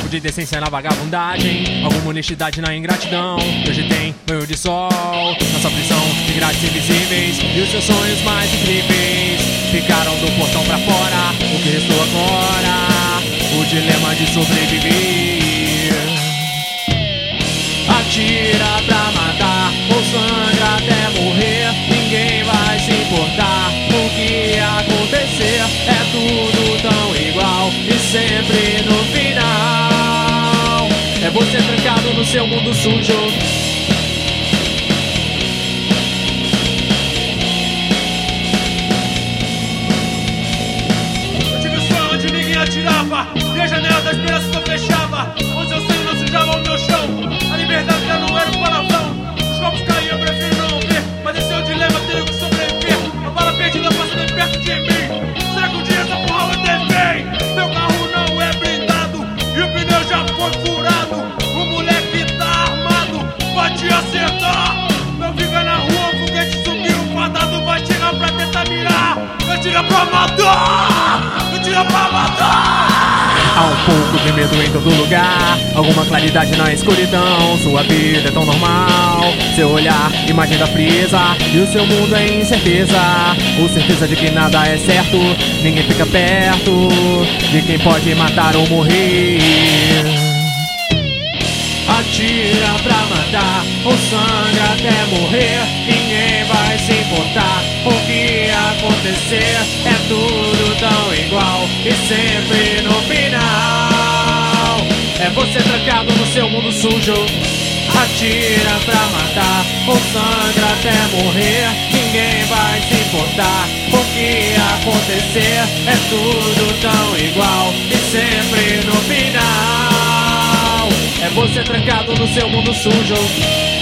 pouco de decência na vagabundagem, alguma honestidade na ingratidão. Hoje tem banho de sol, nossa prisão de grades invisíveis, e os seus sonhos mais incríveis ficaram do portão pra fora. O que restou agora? O dilema de sobreviver. Atira pra matar ou sangra até morrer. Ninguém vai se importar com o que acontecer. É tudo tão igual e sempre no final é você trancado no seu mundo sujo. Eu tive um sonho onde ninguém atirava e a janela da esperança só fechava, onde seu sangue não sujava o meu chão. A liberdade já não era um palavrão. Os copos caíam, eu prefiro não ver, mas esse é o dilema, tenho que sobreviver. A bala perdida passa bem perto de mim. Será que um dia essa porra vai ter fim? Meu carro não é blindado e o pneu já foi furado. O moleque tá armado, vai te acertar. Não fica na rua, o foguete subiu, o fardado vai chegar pra tentar mirar. Atira pra matar! Atira pra matar! Há um pouco de medo em todo lugar, alguma claridade na escuridão. Sua vida é tão normal, seu olhar, imagem da frieza, e o seu mundo é incerteza. Ou certeza de que nada é certo, ninguém fica perto de quem pode matar ou morrer. Atira pra matar ou sangra até morrer. Ninguém vai se importar o que acontecer. É tudo tão igual e sempre no final é você trancado no seu mundo sujo. Atira pra matar ou sangra até morrer. Ninguém vai se importar o que acontecer. É tudo tão igual e sempre no final é você trancado no seu mundo sujo.